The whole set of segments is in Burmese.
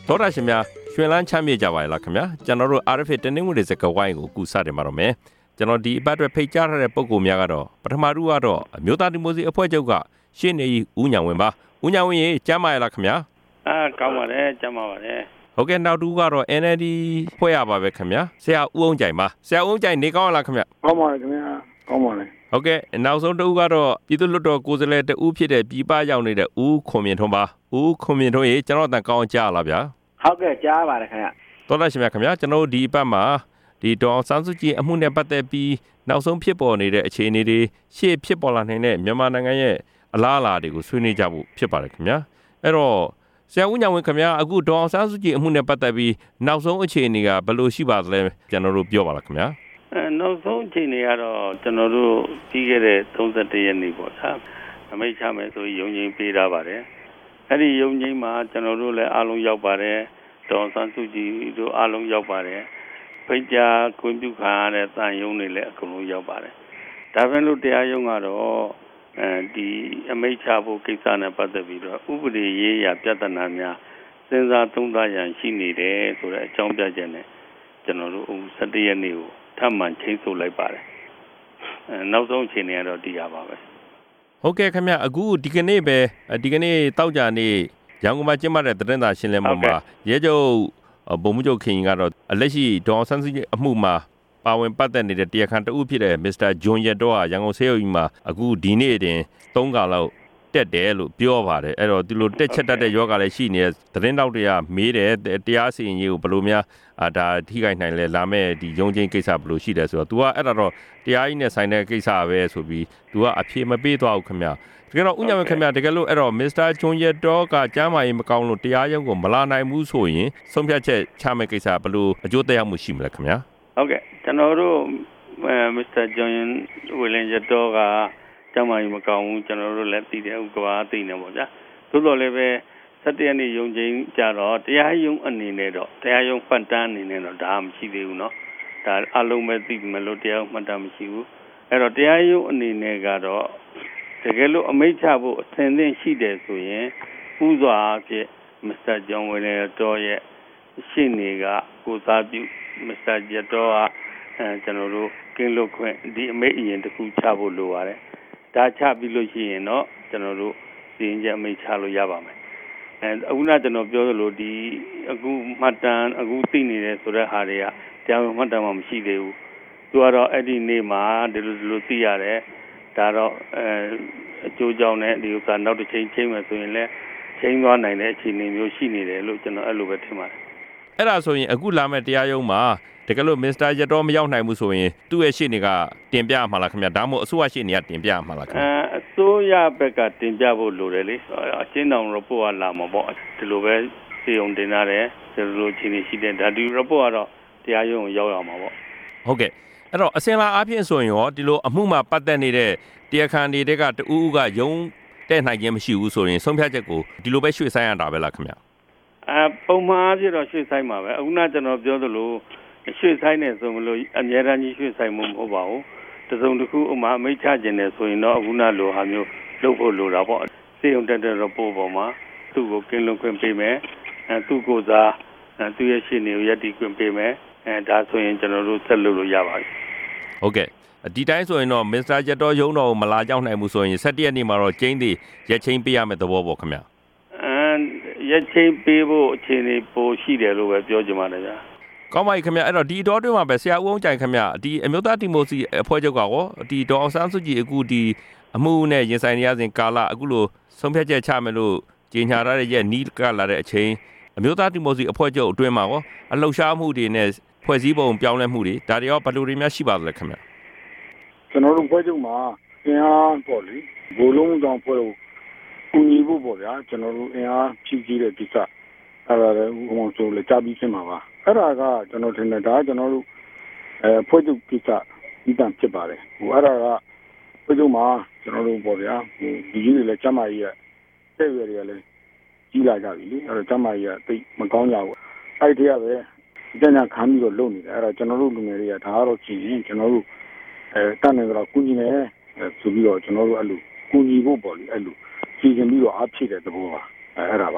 သောတာရှင်များရွှင်လန်းချမ်းမြေ့ကြပါရဲ့လားခင်ဗျာကျွန်တော်တို့ RFA တနင်္ဂနွေစကားဝိုင်းကိုကူစတင်ပါတော့မယ်ကျွန်တော်ဒီအပတ်အတွက်ဖိတ်ကြားထားတဲ့ပုံကိုများကတော့ပထမတူကတော့အမျိုးသားဒီမိုကရေစီအဖွဲ့ချုပ်ကရှင်းနေဦးညံဝင်းပါဦးညံဝင်းရေကျမ်းပါရဲ့လားခင်ဗျာကောင်းပါတယ်ကျမ်းပါပါတယ်ဟုတ်ကဲ့နောက်တူကတော့ NLD ဖွဲ့ရပါပဲခင်ဗျာဆရာဦးအောင်ကြိုင်ပါဆရာဦးအောင်ကြိုင်နေကောင်းလားခင်ဗျာကောင်းပါတယ်ခင်ဗျာကောင်းပါတယ်ဟုတ်ကဲ့နောက်ဆုံးတူကတော့ပြည်သူ့လွှတ်တော်ကိုယ်စားလှယ်တဦးဖြစ်တဲ့ပြည်ပရောက်နေတဲ့ဦးခွန်မြင့်ထွန်းပါဦးခွန်မြင့်ထွန်းရေကျွန်တော်တန်ကောင်းကြားလားဗျာဟုတ်ကဲ့ကြားပါတယ်ခင်ဗျတော်တော်ရှင်များခင်ဗျာကျွန်တော်တို့ဒီအပတ်မှာဒီဒေါ်စန်းစုကြည်အမှုနဲ့ပတ်သက်ပြီးနောက်ဆုံးဖြစ်ပေါ်နေတဲ့အခြေအနေတွေရှေ့ဖြစ်ပေါ်လာနိုင်တဲ့မြန်မာနိုင်ငံရဲ့အလားအလာတွေကိုဆွေးနွေးကြဖို့ဖြစ်ပါတယ်ခင်ဗျာအဲ့တော့ဆရာဦးညံဝင်းခင်ဗျာအခုဒေါ်စန်းစုကြည်အမှုနဲ့ပတ်သက်ပြီးနောက်ဆုံးအခြေအနေကဘယ်လိုရှိပါသလဲကျွန်တော်တို့ပြောပါလားခင်ဗျာနောက်ဆုံးအခြေအနေကတော့ကျွန်တော်တို့ပြီးခဲ့တဲ့31ရက်နေ့ပေါ့ဗျာအမိန့်ချမယ်ဆိုရုံငိမ့်ပေးထားပါတယ်အဲ့ဒီရုံငိမ့်မှာကျွန်တော်တို့လည်းအားလုံးရောက်ပါတယ်ဒေါ်စန်းစုကြည်တို့အားလုံးရောက်ပါတယ်ဖိတ်ကြားခွင့်ပြုခံရတဲ့တန်ယုံတွေလည်းအကုန်လုံးရောက်ပါတယ်ဒါပေမဲ့လို့တရားရုံးကတော့ဒီအမိန့်ချဖို့ကိစ္စနဲ့ပတ်သက်ပြီးတော့ဥပဒေရေးရာပြဿနာများစဉ်းစားသုံးသပ်ရန်ရှိနေတယ်ဆိုတဲ့အကြောင်းပြချက်နဲ့ကျွန်တော်တို့17ရက်နေ့ကိုထပ်မံချိန်ဆလိုက်ပါတယ်နောက်ဆုံးအခြေအနေကတော့တရားပါပဲဟုတ်ကဲ့ခင်ဗျအခုဒီကနေ့တောက်ကြနေ့ရန်ကုန်မှာကျင်းပတဲ့သတင်းစာရှင်းလင်းပွဲမှာရဲချုပ်ဗိုလ်မှူးချုပ်ခင်ကတော့လက်ရှိဒေါ်စန်းစုကြည်အမှုမှာပါဝင်ပတ်သက်နေတဲ့တရားခံတဦးဖြစ်တဲ့မစ္စတာဂျွန်ရက်တော့ရန်ကုန်ဆေးရုံကြီးမှာအခုဒီနေ့တင်3ခါလောက်တက်တယ်လို့ပြောပါတယ်အဲ့တော့ဒီလိုတက်ချက်တက်တဲ့ယောဂလည်းရှိနေတဲ့သတင်းတောက်တွေကမေးတယ်တရားစီရင်ရေးကိုဘယ်လိုများဒါထိခိုက်နိုင်လဲလာမဲ့ဒီရုံးချင်းကိစ္စဘယ်လိုရှိတယ်ဆိုတော့ तू ကအဲ့ဒါတော့တရားကြီးနဲ့ဆိုင်တဲ့ကိစ္စပဲဆိုပြီး तू ကအဖြေမပေးသွားဘူးခင်ဗျတကယ်တော့ဦးညံဝင်းခင်ဗျတကယ်လို့အဲ့တော့မစ္စတာဂျွန်ရက်တော့ကကျမ်းမာရေးမကောင်းလို့တရားရုံးကိုမလာနိုင်ဘူးဆိုရင်ဆုံးဖြတ်ချက်ချမဲ့ကိစ္စဘယ်လိုအကျိုးသက်ရောက်မှုရှိမလဲခင်ဗျဟုတ်ကဲ့ကျွန်တော်တို့မစ္စတာဂျွန်ဝီလင်ရက်တော့ကကျမ်းမာရေးမကောင်းဘူးကျွန်တော်တို့လည်းသိတယ်ဥက္ကဋ္ဌသိနေပေါ့ဗျာသို့တော်လည်းပဲ17ရက်နေ့ရုံချင်းကြတော့တရားရုံးအနေနဲ့တော့တရားရုံးပတ်တန်းအနေနဲ့တော့ဒါမရှိသေးဘူးเนาะဒါအလုံးပဲသိမလို့တရားမှတ်တာမရှိဘူးအဲ့တော့တရားရုံးအနေနဲ့ကတော့တကယ်လို့အမိန့်ချဖို့အဆင်သင့်ရှိတယ်ဆိုရင်ဥစွာအဖြစ်မစ္စတာဂျွန်ဝီလင်တော့ရဲ့ရှင်းနေကကိုစားပြုမစ္စတာဂျက်တော့ကျွန်တော်တို့ကင်းလွတ်ခွင့်ဒီအမိန့်အရင်တစ်ခုချဖို့လိုပါတယ်ဒါချပြီးလို့ရှိရင်တော့ကျွန်တော်တို့စီရင်ချက်အမိန့်ချလို့ရပါမယ်အခုနကျွန်တော်ပြောသလိုဒီအခုမှတ်တမ်းအခုသိနေတယ်ဆိုတဲ့ဟာတွေကတရားမှတ်တမ်းမှမရှိသေးဘူးသူကတော့အဲ့ဒီနေ့မှာဒီလိုသိရတယ်ဒါတော့အကျိုးကြောင့်နဲ့ဒီဥစ္စာနောက်တစ်ချိန်ချိန်မယ်ဆိုရင်လည်းချိန်သွားနိုင်တဲ့အခြေအနေမျိုးရှိနေတယ်လို့ကျွန်တော်အဲ့လိုပဲထင်ပါတယ်အဲ့ဒါဆိုရင်အခုလာမဲ့တရားရုံးမှာတကယ်လို့မစ္စတာရက်တော့မရောက်နိုင်ဘူးဆိုရင်သူ့ရဲ့ရှေ့နေကတင်ပြမှာလားခင်ဗျဒါမှမဟုတ်အစိုးရရှေ့နေကတင်ပြမှာလားခင်ဗျအစိုးရဘက်ကတင်ပြဖို့လိုတယ်လေအချင်းတောင် report ကလာမှာပေါ့ဒီလိုပဲစီုံတင်ရတယ်ဒီလိုချင်းနေရှိတဲ့ဒါဒီ report ကတော့တရားရုံးကိုရောက်ရမှာပေါ့ဟုတ်ကဲ့အဲ့တော့အစင်လာအားဖြင့်ဆိုရင်ရောဒီလိုအမှုမှာပတ်သက်နေတဲ့တရားခံတွေကတူဦးကရုံးတဲ့နိုင်ခြင်းမရှိဘူးဆိုရင်ဆုံးဖြတ်ချက်ကိုဒီလိုပဲရွှေ့ဆိုင်းရတာပဲလားခင်ဗျပုံမှန်အားဖြင့်တော့ရွှေ့ဆိုင်းပါပဲအခုနကျွန်တော်ပြောသလိုရွှေ့ဆိုင်နေဆိုမလို့အများအားကြီးရွှေ့ဆိုင်မှုမဟုတ်ပါဘူးတစုံတစ်ခုအမိတ်ချခြင်းနေဆိုရင်တော့အခုနလိုဟာမျိုးလုပ်ဖို့လိုတာပေါ့စေုံတက်တဲ့ report ပေါ်မှာသူ့ကိုကင်းလွန်ခွင့်ပေးမယ်သူ့ကိုစားသူ့ရဲ့ရှင်းနေကိုယက်တီခွင့်ပေးမယ်ဒါဆိုရင်ကျွန်တော်တို့ဆက်လုပ်လို့ရပါပြီဟုတ်ကဲ့ဒီတိုင်းဆိုရင်တော့မစ္စတာရက်တော်ရုံးတော်ကိုမလာကြောက်နိုင်ဘူးဆိုရင်17ရက်နေ့မှာတော့ကျင်းသေးရက်ချင်းပေးရမယ့်သဘောပေါ့ခင်ဗျရက်ချင်းပေးဖို့အခြေအနေပိုရှိတယ်လို့ပဲပြောချင်ပါတယ်ဗျာကောင်းပါပြီခင်ဗျအဲ့တော့ဒီတော့တွင်းမှာပဲဆရာဦးအောင်ကြိုင်ခင်ဗျဒီအမျိုးသားဒီမိုကရေစီအဖွဲ့ချုပ်ကရောဒီဒေါ်အောင်ဆန်းစုကြည်အခုဒီအမှုနဲ့ရင်ဆိုင်နေရစဉ်ကာလအခုလိုဆုံးဖြတ်ချက်ချမယ်လို့ကြေညာရတဲ့ရက်နီးကလာတဲ့အချိန်အမျိုးသားဒီမိုကရေစီအဖွဲ့ချုပ်အတွင်းမှာရောအလှုပ်ရှားမှုတွေနဲ့ဖွဲ့စည်းပုံပြောင်းလဲမှုတွေဒါတွေရောဘယ်လိုတွေများရှိပါသလဲခင်ဗျကျွန်တော်တို့ဖွဲ့ချုပ်မှာအင်အားပေါ့လေဘိုးလုံးတောင်ဖွဲ့လို့ကူညီဖို့ပေါ့ဗျာကျွန်တော်တို့အင်အားဖြည့်ဆည်းတဲ့ကိစ္စအဲ့ဒါလည်းဟိုဆိုလေကြားပြီးရှင်းပါပါအဲ့ဒါကကျွန်တော်ထင်တယ်ဒါကျွန်တော်တို့ဖွဲ့ချုပ်ကိစ္စဒီတန်ဖြစ်ပါတယ်ဟိုအဲ့ဒါကဖွဲ့ချုပ်မှာကျွန်တော်တို့ပေါ့ဗျာဟိုဒီကြီးတွေလည်းကျမကြီးရဲ့တဲ့ရွယ်တွေကလည်းကြီးလာကြပြီလေအဲ့တော့ကျမကြီးကသိမကောင်းကြဘူးအဲ့ဒီတည်းကပဲကျန်ကျန်ခံပြီးတော့လုပ်နေတယ်အဲ့တော့ကျွန်တော်တို့လူငယ်တွေကဒါကတော့ကြည့်ရင်ကျွန်တော်တို့တတ်နေတော့ကူညီနေဆိုပြီးတော့ကျွန်တော်တို့အဲ့လိုကူညီဖို့ပေါ့လေအဲ့လိုစီစဉ်ပြီးတော့အားဖြည့်တဲ့သဘောပါအဲ့ဒါပါ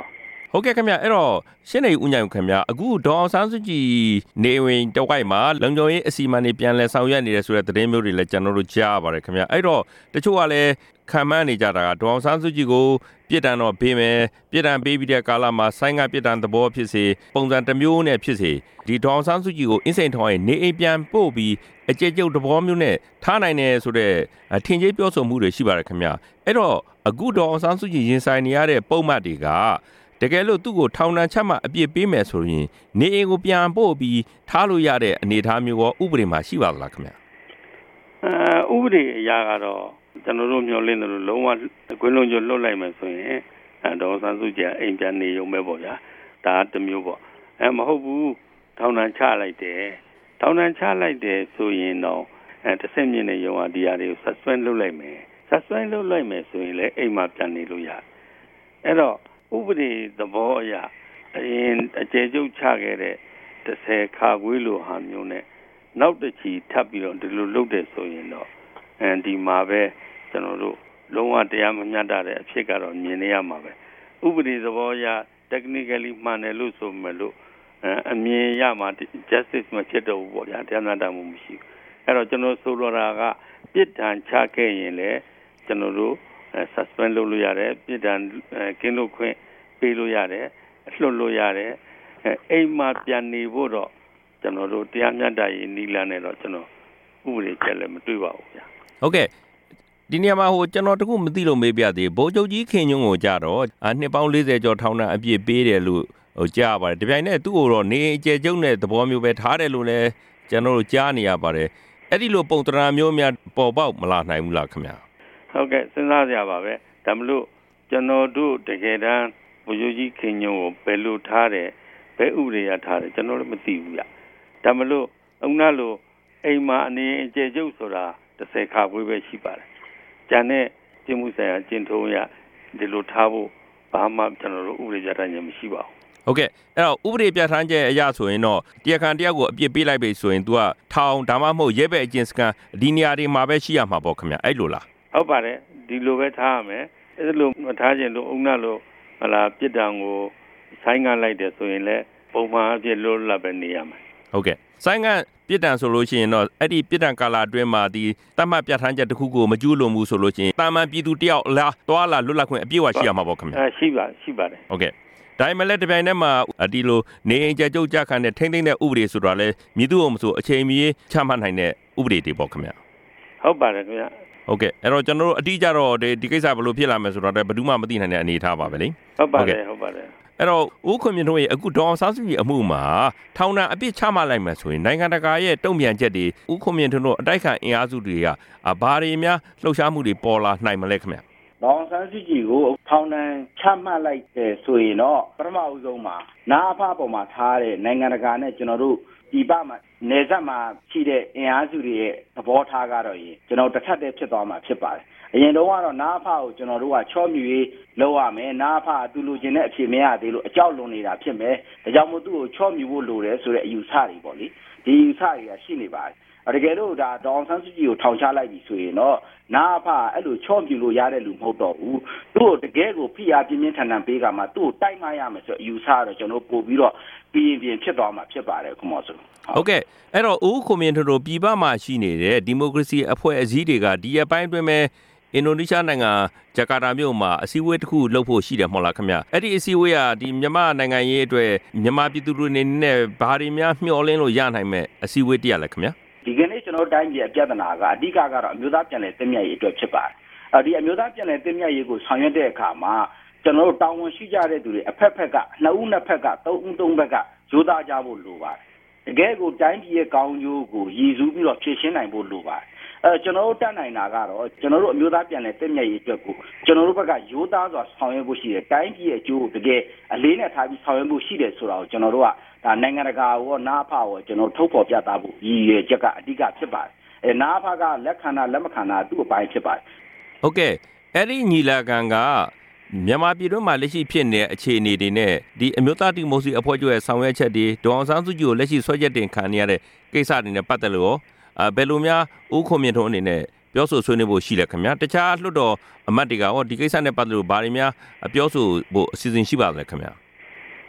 ဟုတ်ကဲ့ခင်ဗျအဲ့တော့ရှင်းနေဦးညံခင်ဗျအခုဒေါ်အောင်ဆန်းစုကြည်နေဝင်တဝိုက်မှာလုံခြုံရေးအစီအမံတွေပြန်လည်ဆောင်ရွက်နေတယ်ဆိုတဲ့သတင်းမျိုးတွေလည်းကျွန်တော်တို့ကြားရပါတယ်ခင်ဗျအဲ့တော့တချို့ကလည်းခံမှန်းနေကြတာကဒေါ်အောင်ဆန်းစုကြည်ကိုပြစ်ဒဏ်တော့ပေးမယ်ပြစ်ဒဏ်ပေးပြီးတဲ့ကာလမှာဆိုင်းငံ့ပြစ်ဒဏ်သဘောဖြစ်စေပုံစံတစ်မျိုးနဲ့ဖြစ်စေဒီဒေါ်အောင်ဆန်းစုကြည်ကိုအင်းစိန်ထောင်ရဲ့နေအိမ်ပြန်ပို့ပြီးအကျဉ်းချုပ်သဘောမျိုးနဲ့ထားနိုင်တယ်ဆိုတဲ့ထင်ကြီးပြောဆိုမှုတွေရှိပါတယ်ခင်ဗျအဲ့တော့အခုဒေါ်အောင်ဆန်းစုကြည်ရင်ဆိုင်နေရတဲ့ပုံမှန်တွေကတကယ်လို့သူ့ကိုထောင်ဒဏ်ချမှတ်အပြစ်ပေးမယ်ဆိုရင်နေအိမ်ကိုပြန်ပို့ပြီးထားလို့ရတဲ့အနေအထားမျိုးရောဥပဒေမှာရှိပါသလားခင်ဗျဥပဒေအရကတော့ကျွန်တော်တို့မျှော်လင့်တယ်လို့လုံးဝကွင်းလုံးကျွတ်လွတ်လိုက်မယ်ဆိုရင်ဒေါ်ဆန်းစုကြည်အိမ်ပြန်နေရုံပဲပေါ့ဗျာဒါတစ်မျိုးပေါ့မဟုတ်ဘူးထောင်ဒဏ်ချလိုက်တယ်ထောင်ဒဏ်ချလိုက်တယ်ဆိုရင်တော့တစ်ဆင့်မြင့်တဲ့ရုံးကဒီဟာတွေကို suspend လုပ်လိုက်မယ် suspend လုပ်လိုက်မယ်ဆိုရင်လည်းအိမ်မှာပြန်နေလို့ရတယ်အဲ့တော့ဥပဒေသဘောအရအရင်အကျေကျုပ်ချခဲ့တဲ့30ခါခွေးလိုဟာမျိုးနဲ့နောက်တစ်ချီထပ်ပြီးတော့ဒီလိုလုပ်တယ်ဆိုရင်တော့ဒီမှာပဲကျွန်တော်တို့လုံးဝတရားမမျှတတဲ့အဖြစ်ကတော့မြင်နေရမှာပဲဥပဒေသဘောအရ technically မှန်တယ်လို့ဆိုမှလို့အမြင်ရမှာ justice မဖြစ်တော့ဘူးပေါ့ဗျာတရားမျှတမှုမရှိဘူးအဲ့တော့ကျွန်တော်ဆိုလိုတာကပြစ်ဒဏ်ချခဲ့ရင်လည်းကျွန်တော်တို့suspend လုပ်လို့ရတယ်ပြည်ထောင်ကင်းလို့ခွင့်ပေးလို့ရတယ်လွှတ်လို့ရတယ်အိမ်မှာပြန်နေဖို့တော့ကျွန်တော်တို့တရားမျှတရေးနီလာနဲ့တော့ကျွန်တော်ဥပဒေချက်လည်းမတွေ့ပါဘူးဗျာဟုတ်ကဲ့ဒီနေရာမှာကျွန်တော်တခုမသိလို့မေးပြသေးဗိုလ်ချုပ်ကြီးခင်ညွန့်ကိုကြတော့နှစ်ပေါင်း40ကျော်ထောင်ဒဏ်အပြစ်ပေးတယ်လို့ကြားရပါတယ်ဒီပြိုင်နဲ့သူ့ကိုတော့နေအကျယ်ကျုံတဲ့သဘောမျိုးပဲထားတယ်လို့လည်းကျွန်တော်တို့ကြားနေရပါတယ်အဲ့ဒီလိုပုံသဏ္ဍာန်မျိုးများပေါ်ပေါက်မလာနိုင်ဘူးလားခင်ဗျာဟုတ်ကဲ့စဉ်းစားကြပါပဲဒါမလို့ကျွန်တော်တို့တကယ်တမ်းဗိုလ်ချုပ်ကြီးခင်ညွန့်ကိုဘယ်လိုထားတယ်ဘယ်ဥပဒေရထားတယ်ကျွန်တော်လည်းမသိဘူးဗျဒါမလို့ဥနာလို့အိမ်မှာအနေအကျယ်ကျုပ်ဆိုတာ30ခါခွေးပဲရှိပါတယ်ကျန်တဲ့ကျင့်မှုဆိုင်ရာကျင့်ထုံးရဒီလိုထားဖို့ဘာမှကျွန်တော်တို့ဥပဒေပြဋ္ဌာန်းခြင်းမရှိပါဘူးဟုတ်ကဲ့အဲ့တော့ဥပဒေပြဋ္ဌာန်းချက်အရဆိုရင်တော့တရားခံတယောက်ကိုအပြစ်ပေးလိုက်ပြီဆိုရင် तू ကထောင်ဒါမှမဟုတ်ရဲဘက်အကျဉ်းစခန်းဒီနေရာတွေမှာပဲရှိရမှာပေါ့ခင်ဗျအဲ့လိုလားဟုတ်ပါတယ်ဒီလိုပဲထားရမယ်အဲ့လိုမထားခြင်းလို့ဥနာလို့ဟလာပြစ်ဒဏ်ကိုဆိုင်းငံ့လိုက်တယ်ဆိုရင်လည်းပုံမှန်အဖြစ်လွတ်လပ်ပဲနေရမယ်ဟုတ်ကဲ့ဆိုင်းငံ့ပြစ်ဒဏ်ဆိုလို့ရှိရင်တော့အဲ့ဒီပြစ်ဒဏ်ကာလအတွင်းမှာဒီတတ်မှတ်ပြဋ္ဌာန်းချက်တစ်ခုကိုမကျူးလွန်ဘူးဆိုလို့ရှိရင်တာမန်ပြည်သူတယောက်လားတွာလာလွတ်လပ်ခွင့်အပြည့်အဝရှိရမှာပေါ့ခင်ဗျရှိပါတယ်ဟုတ်ကဲ့ဒါမှလည်းတပြိုင်တည်းမှာဒီလိုနေအိမ်ကျကျုပ်ကြခံတဲ့ထိမ့်သိမ့်တဲ့ဥပဒေဆိုတာလဲမြည်သူ့အောင်မဆိုအချိန်မီချမှတ်နိုင်တဲ့ဥပဒေတွေပေါ့ခင်ဗျဟုတ်ပါတယ်ခင်ဗျဟုတ်ကဲ့အဲ့တော့ကျွန်တော်တို့အတိအကျတော့ဒီကိစ္စဘယ်လိုဖြစ်လာမယ်ဆိုတော့ဘယ်သူမှမသိနိုင်တဲ့အနေအထားပါပဲလေဟုတ်ပါတယ်အဲ့တော့ဦးခွန်မြင့်တို့ရဲ့အခုဒေါ်အောင်ဆန်းစုကြည်အမှုမှာထောင်ဒဏ်အပြစ်ချမှတ်လိုက်မယ်ဆိုရင်နိုင်ငံတကာရဲ့တုံ့ပြန်ချက်တွေဦးခွန်မြင့်တို့အတိုက်ခံအင်အားစုတွေကဘာတွေများလှုပ်ရှားမှုတွေပေါ်လာနိုင်မလဲခင်ဗျဒေါ်အောင်ဆန်းစုကြည်ကိုထောင်ဒဏ်ချမှတ်လိုက်တယ်ဆိုရင်တော့ပထမဦးဆုံးမှာနာအဖပေါ်မှာထားတဲ့နိုင်ငံတကာနဲ့ကျွန်တော်တို့ဒီပမှာနေဆက်မှာရှိတဲ့အင်အားစုတွေရဲ့သဘောထားကတော့ကျွန်တော်တစ်ထပ်တည်းဖြစ်သွားမှာဖြစ်ပါတယ်အရင်တော့ကတော့နာအဖကိုကျွန်တော်တို့ကချောမြူရေးလုပ်ရမယ်နာအဖကသူလိုချင်တဲ့အဖြစ်မရသေးလို့အကြောက်လွန်နေတာဖြစ်မယ်ဒါကြောင့်မို့သူ့ကိုချောမြူဖို့လိုတယ်ဆိုတဲ့အယူဆတွေပေါ့လေဒီအယူဆတွေကရှိနေပါတယ်တကယ်လို့ဒါဒေါ်အောင်ဆန်းစုကြည်ကိုထောင်ချလိုက်ပြီဆိုရင်တော့နာအဖအဲ့လိုချောမြူလို့ရတဲ့လူမဟုတ်တော့ဘူးသူ့ကိုတကယ်ကိုဖိအားပြင်းပြင်းထန်ထန်ပေးကမှသူ့ကိုတိုက်မှရမယ်ဆိုအယူဆတော့ကျွန်တော်ပို့ပြီးတော့ပြင်ဖြစ်သွားမှာဖြစ်ပါတယ်ခုမောဆိုဟုတ်ကဲ့အဲ့တော့ဦးခွန်မြင့်တို့ပြည်ပမှာရှိနေတဲ့ဒီမိုကရေစီအဖွဲ့အစည်းတွေကဒီအပိုင်းတွင်ပဲအင်ဒိုနီးရှားနိုင်ငံဂျကာတာမြို့မှာအစည်းအဝေးတစ်ခုလုပ်ဖို့ရှိတယ်မဟုတ်လားခင်ဗျအဲ့ဒီအစည်းအဝေးကဒီမြန်မာနိုင်ငံရေးအတွက်မြန်မာပြည်သူတွေအနေနဲ့ဘာတွေများမျှော်လင့်လို့ရနိုင်မဲ့အစည်းအဝေးတရားလဲခင်ဗျဒီကနေ့ကျွန်တော်တိုင်းပြည်အပြဿနာကအဓိကကတော့အမျိုးသားပြည်နယ်တည်မြဲရေးအတွက်ဖြစ်ပါတယ်ဒီအမျိုးသားပြည်နယ်တည်မြဲရေးကိုဆောင်ရွက်တဲ့အခါမှာကျွန်တော်တို့တာဝန်ရှိကြတဲ့သူတွေအဖက်ဖက်ကနှစ်ဦးနှစ်ဖက်ကသုံးဦးသုံးဘက်ကရိုးသားကြဖို့လိုပါတယ်တကယ်ကိုတိုင်းပြည်ရဲ့ကောင်းကျိုးကိုရည်စူးပြီးတော့ဖြည့်ရှင်းနိုင်ဖို့လိုပါတယ်ကျွန်တော်တို့တတ်နိုင်တာကတော့ကျွန်တော်တို့အမျိုးသားပြည်နယ်တည်မြဲရေးအတွက်ကိုကျွန်တော်တို့ဘက်ကရိုးသားစွာဆောင်ရွက်ဖို့ရှိတယ်တိုင်းပြည်ရဲ့အကျိုးကိုတကယ်အလေးနဲ့ထားပြီးဆောင်ရွက်ဖို့ရှိတယ်ဆိုတာကိုကျွန်တော်တို့ကဒါနိုင်ငံတကာရောနာဖရောကျွန်တော်ထုတ်ဖော်ပြသဖို့ရည်ရွယ်ချက်ကအဓိကဖြစ်ပါတယ်နာဖကလက်ခံတာလက်မခံတာသူ့အပိုင်းဖြစ်ပါတယ်ဟုတ်ကဲ့အဲ့ဒီညီလာခံကမြန်မာပြည်တွင်းမှာလက်ရှိဖြစ်နေတဲ့အခြေအနေတွေနဲ့ဒီအမျိုးသားဒီမိုကရေစီအဖွဲ့ချုပ်ရဲ့ဆောင်ရွက်ချက်တွေဒေါ်အောင်ဆန်းစုကြည်ကိုလက်ရှိဆွဲချက်တင်ခံနေရတဲ့ကိစ္စတွေနဲ့ပတ်သက်လို့ဘယ်လိုများဦးခွန်မြင့်တို့အနေနဲ့ပြောဆိုဆွေးနွေးဖို့ရှိလဲခင်ဗျာတခြားလွှတ်တော်အမတ်တွေကဒီကိစ္စနဲ့ပတ်သက်လို့ဘာတွေများပြောဆိုဖို့အစီအစဉ်ရှိပါသလဲခင်ဗျာ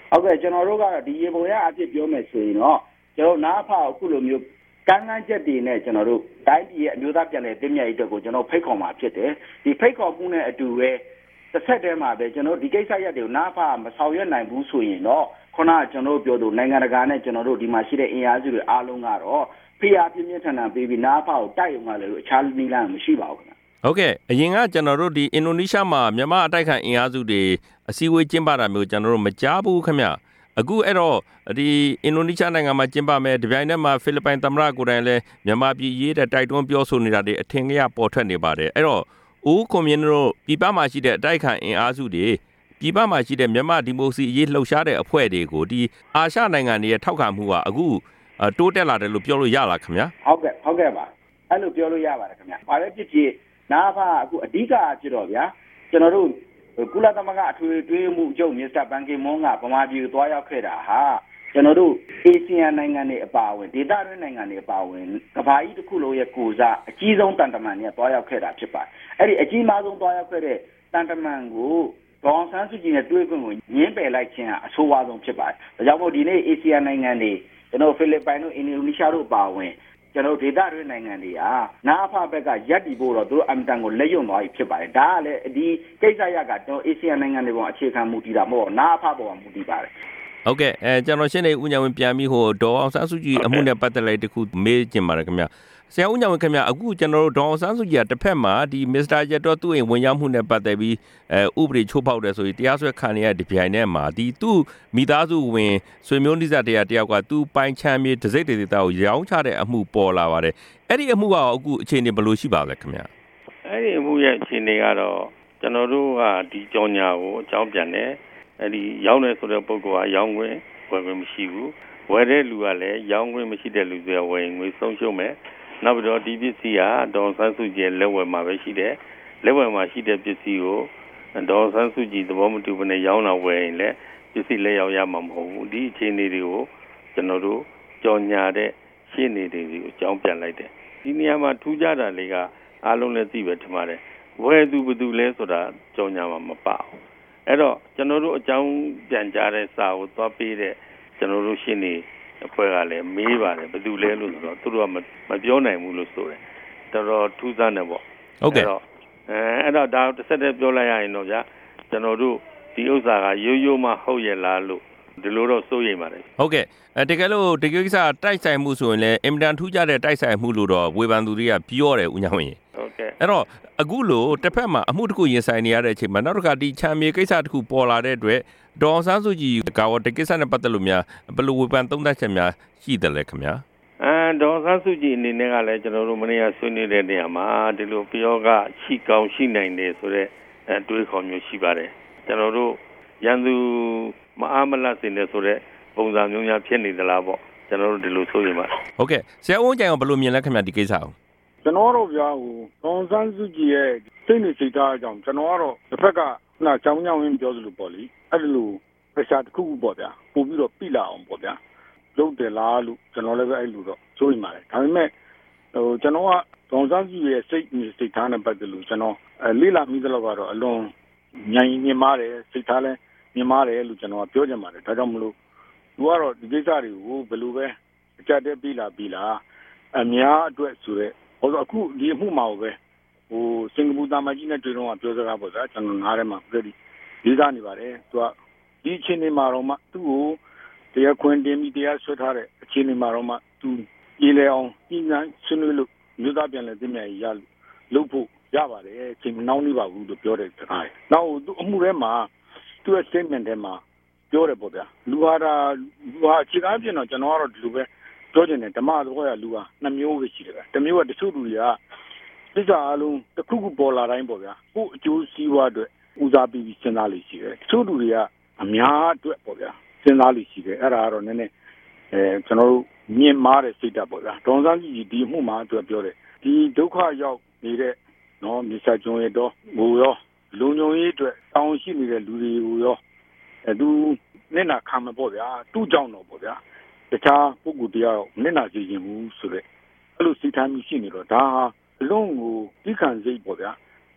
ဟုတ်ကဲ့ကျွန်တော်တို့ကတော့ဒီရေပုံရအဖြစ်ပြောမယ်ဆိုရင်တော့ကျွန်တော်နားဖာအခုလိုမျိုးကမ်းလှမ်းချက်တွေနဲ့ကျွန်တော်တို့တိုင်းပြည်ရဲ့အမျိုးသားပြည်နယ်တင်မြတ်ရေးအတွက်ကိုကျွန်တော်ဖိတ်ခေါ်မှာဖြစ်တယ်ဒီဖိတ်ခေါ်မှုနဲ့အတူပဲတစ်ဆက်တည်းမှာပဲကျွန်တော်ဒီကိစ္စရပ်တွေကိုနားဖာမဆောင်ရွက်နိုင်ဘူးဆိုရင်တော့ခုနကကျွန်တော်ပြောသူနိုင်ငံတကာနဲ့ကျွန်တော်တို့ဒီမှာရှိတဲ့အင်အားစုတွေအားလုံးကတော့ဖိအားပြင်းပြင်းထန်ထန်ပေးပြီးနားဖာကိုတိုက်ရုံကလည်းအခြားနည်းလမ်းမရှိပါဘူးခင်ဗျဟုတ်ကဲ့အရင်ကကျွန်တော်တို့ဒီအင်ဒိုနီးရှားမှာမြန်မာအတိုက်ခံအင်အားစုတွေအစည်းအဝေးကျင်းပတာမျိုးကျွန်တော်တို့မကြားဘူးခင်ဗျအခုအဲ့တော့ဒီအင်ဒိုနီးရှားနိုင်ငံမှာကျင်းပမယ်ဒီပိုင်းထဲမှာဖိလစ်ပိုင်သမ္မတကိုယ်တိုင်လည်းမြန်မာပြည်ရေးတဲ့တိုက်တွန်းပြောဆိုနေတာတွေအထင်ကြီးပေါ်ထွက်နေပါတယ်အဲ့တော့ဦးကွန်မြူနတီတို့ပြည်ပမှာရှိတဲ့အတိုက်ခံအင်အားစုတွေပြည်ပမှာရှိတဲ့မြန်မာဒီမိုကရေစီအရေးလှုပ်ရှားတဲ့အဖွဲ့တွေကိုဒီအာရှနိုင်ငံတွေရဲ့ထောက်ခံမှုကအခုတိုးတက်လာတယ်လို့ပြောလို့ရလားခင်ဗျာဟုတ်ကဲ့ပါအဲ့လိုပြောလို့ရပါတယ်ခင်ဗျာဘာလဲဖြစ်ဖြစ်နားဖာအခုအဓိကဖြစ်တော့ဗျာကျွန်တော်တို့ကုလသမဂ္ဂအထွေထွေမှုချုပ်မစ္စတာဘန်ကီမွန်းကဗမာပြည်ကိုတွားရောက်ခဲ့တာဟာကျွန်တော်တို့အာဆီယံနိုင်ငံတွေအပါအဝင်ဒေသတွင်းနိုင်ငံတွေအပါအဝင်ကမ္ဘာကြီးတစ်ခုလုံးရဲ့ကိုစားအကြီးဆုံးတန်တမန်တွေတွားရောက်ခဲ့တာဖြစ်ပါတယ်အဲ့ဒီအကြီးမားဆုံးတွားရောက်ခဲ့တဲ့တန်တမန်ကိုဒေါ်အောင်ဆန်းစုကြည်နဲ့တွေ့ခွင့်ကိုညှင်းပယ်လိုက်ခြင်းအဆိုးဝါးဆုံးဖြစ်ပါတယ်ဒါကြောင့်မို့ဒီနေ့အာဆီယံနိုင်ငံတွေကျွန်တော်ဖိလစ်ပိုင်တို့အင်ဒိုနီးရှားတို့အပါအဝင်ကျွန်တော်ဒေသတွင်းနိုင်ငံတွေဟာနားဖာဘက်ကရပ်တည်ဖို့တော့သူအမ်တန်ကိုလက်ယွံသွားပြီဖြစ်ပါတယ်ဒါကလည်းဒီကိစ္စရပ်ကကျွန်တော်အာဆီယံနိုင်ငံတွေပေါ်အခြေခံမူတည်တာမဟုတ်နားဖာပေါ်မှာမူတည်ပါတယ်ဟုတ်ကဲ့ကျွန်တော်ရှင်းနေဦးညာဝင်ပြန်ပြီးဒေါ်အောင်ဆန်းစုကြည်အမှုနဲ့ပတ်သက်လိုက်တခုမေးချင်ပါတယ်ခင်ဗျဆရာဦးညာဝင်ခင်ဗျအခုကျွန်တော်တို့ဒေါ်အောင်ဆန်းစုကြည်ကတစ်ဖက်မှာဒီမစ္စတာရတော့သူ့အိမ်ဝင်ရောက်မှုနဲ့ပတ်သက်ပြီးဥပဒေချိုးဖောက်တယ်ဆိုပြီးတရားစွဲခံရတဲ့ဒီပြိုင်နဲ့မှာဒီသူ့မိသားစုဝင်ဆွေမျိုးနှိစက်တရားတယောက်ကသူ့ပိုင်ချမ်းမြေတစိမ့်တေတာကိုရောင်းချတဲ့အမှုပေါ်လာပါတယ်အဲ့ဒီအမှုကအခုအခြေအနေဘယ်လိုရှိပါလဲခင်ဗျအဲ့ဒီအမှုရဲ့အခြေအနေကတော့ကျွန်တော်တို့ကဒီကြောင်ညာကိုအကြောင်းပြန်တယ်အဲ့ဒီရောင်းတယ်ဆိုတဲ့ပုဂ္ဂိုလ်ကရောင်းခွင့်ဝယ်ခွင့်မရှိဘူးဝယ်တဲ့လူကလည်းရောင်းခွင့်မရှိတဲ့လူတွေဝယ်ငွေဆုံးရှုံးမယ်နောက်ပြီးတော့ဒီပစ္စည်းဟာဒေါ်ဆန်းစုကြည်လက်ဝယ်မှာပဲရှိတယ်လက်ဝယ်မှာရှိတဲ့ပစ္စည်းကိုဒေါ်ဆန်းစုကြည်သဘောမတူဘဲနဲ့ရောင်းတာဝယ်ရင်လည်းပစ္စည်းလက်ရောက်ရမှာမဟုတ်ဘူးဒီအခြေအနေတွေကိုကျွန်တော်တို့ကြော်ညာတဲ့ရှင်းနေတွေကိုအကြောင်းပြန်လိုက်တယ်ဒီနေရာမှာထူးခြားတာလေးကအားလုံးလည်းသိပဲထင်ပါတယ်ဝယ်သူဘယ်သူလဲဆိုတာကြော်ညာမှာမပါဘူးအဲ့တော့ကျွန်တော်တို့အကြောင်းပြန်ကြားတဲ့စာကိုသွားပေးတဲ့ကျွန်တော်တို့ရှင်းနေအဖွဲ့ကလည်းမေးပါတယ်ဘယ်သူလဲလို့ဆိုတော့သူတို့ကမပြောနိုင်ဘူးလို့ဆိုတယ်တော်တော်ထူးဆန်းတယ်ပေါ့ဟုတ်ကဲ့အဲ့တော့ဒါတစ်ဆက်တည်းပြောလိုက်ရရင်တော့ဗျာကျွန်တော်တို့ဒီဥစ္စာကရိုးရိုးမှဟုတ်ရဲ့လားလို့ဒီလိုတော့စိုးရိမ်ပါတယ်ဟုတ်ကဲ့တကယ်လို့ဒီကိစ္စတိုက်ဆိုင်မှုဆိုရင်လည်းအင်မတန်ထူးခြားတဲ့တိုက်ဆိုင်မှုလို့တော့ဝေဖန်သူတွေကပြောတယ်ဦးညောင်းရင်ဟုတ်ကဲ့အဲ့တော့အခုလို့တစ်ဖက်မှာအမှုတစ်ခုရင်ဆိုင်နေရတဲ့အချိန်မှာနောက်တစ်ခါဒီချမ်းမြေကိစ္စတစ်ခုပေါ်လာတဲ့အတွက်ဒေါ်အောင်ဆန်းစုကြည်ကဒီကိစ္စနဲ့ပတ်သက်လို့များဘယ်လိုဝေဖန်သုံးသပ်ချက်များရှိတယ်လဲခင်ဗျာဒေါ်အောင်ဆန်းစုကြည်အနေနဲ့ကလည်းကျွန်တော်တို့မနေ့ကဆွေးနွေးတဲ့နေရာမှာဒီလိုပြောကရှိကောင်းရှိနိုင်တယ်ဆိုတော့တွေးခေါ်မျိုးရှိပါတယ်ကျွန်တော်တို့ရန်သူမအားမလတ်စင်တယ်ဆိုတော့ပုံစံမျိုးများဖြစ်နေသလားပေါ့ကျွန်တော်တို့ဒီလိုဆိုရင်ပါဟုတ်ကဲ့ဆရာဦးကြိုင်ကဘယ်လိုမြင်လဲခင်ဗျာဒီကိစ္စကိုကျွန်တော်တို့ဗျာဟိုဒေါ်အောင်ဆန်းစုကြည်ရဲ့စိတ်နေစိတ်ထားအကြောင်းကျွန်တော်ကတော့တစ်ဖက်ကကြောင်ညောင်းရင်းပြောသလိုပေါ့လေအဲ့ဒီလိုประชาတစ်ခုခုပေါ့ဗျာပို့ပြီးတော့ပြလာအောင်ပေါ့ဗျာလုပ်တယ်လားလို့ကျွန်တော်လည်းပဲအဲ့လိုတော့စိုးရိမ်ပါတယ်ဒါပေမဲ့ကျွန်တော်ကဒေါ်အောင်ဆန်းစုကြည်ရဲ့စိတ်နေစိတ်ထားနဲ့ပတ်သက်လို့ကျွန်တော်လေ့လာမိသလောက်ကတော့အလွန်ဉာဏ်မြင်ပါတယ်စိတ်ထားလည်းမြင်ပါတယ်လို့ကျွန်တော်ကပြောချင်ပါတယ်ဒါကြောင့်မလို့သူကတော့ဒီကိစ္စတွေကိုဘယ်လိုပဲအကြက်တဲ့ပြလာအများအတွက်ဆိုရဲဟိုအခုဒီအမှုမှာပဲဟိုစင်ကာပူတာမကြီးနဲ့တွေ့တော့ပြောစကားပေါ့ဗျာကျွန်တော်နားထဲမှာပြည့်လေးစားနေပါတယ်သူကဒီအချိန်ဒီမှာတော့မှသူ့ကိုတရားခွင်တင်ပြီးတရားဆွဲထားတဲ့အချိန်ဒီမှာတော့မှသူရေးလေအောင်ညှိနှိုင်းဆွေးနွေးလို့မြို့သားပြန်လဲသိမြရလို့ဖို့ရပါတယ်အချိန်မနှောင်းနေပါဘူးလို့ပြောတဲ့စကား။နောက်သူအမှုထဲမှာသူ့ရဲ့ statement ထဲမှာပြောတယ်ပေါ့ဗျာလူဟာအခြေခံပြင်တော့ကျွန်တော်ကတော့ဒီလိုပဲပြောချင်တယ်ဓမ္မသဘောရလူဟာနှစ်မျိုးပဲရှိတယ်ဗျ။တစ်မျိုးကတချို့လူတွေကသိကြအားလုံးတစ်ခုခုပေါ်လာတိုင်းပေါ့ဗျာကို့အကျိုးစီးပွားအတွက်ဦးစားပေးပြီးစဉ်းစားလို့ရှိတယ်တချို့လူတွေကအများအတွက်ပေါ့ဗျာစဉ်းစားလို့ရှိတယ်အဲ့ဒါကတော့နည်းနည်းကျွန်တော်တို့မြင်မာတဲ့စိတ်ဓာတ်ပေါ့ဗျာဒေါန်ဆန်းကြီးဒီမှုမှာသူပြောတယ်ဒီဒုက္ခရောက်နေတဲ့နော်မစ္စတာဂျွန်ရဲ့တော့ဟိုရောလုံခြုံရေးအတွက်တောင်းရှိနေတဲ့လူတွေကိုရောသူမျက်နှာခံမပေါ့ဗျာသူ့ကြောင့်တော့ပေါ့ဗျာတခြားပုဂ္ဂိုလ်တရားမျက်နှာကြည့်ရင်ဘူးဆိုတဲ့အဲ့လိုစိတ်ထားမျိုးရှိနေတော့ဒါဟာအလုံးကိုသိခံစိတ်ပေါ့ဗျာ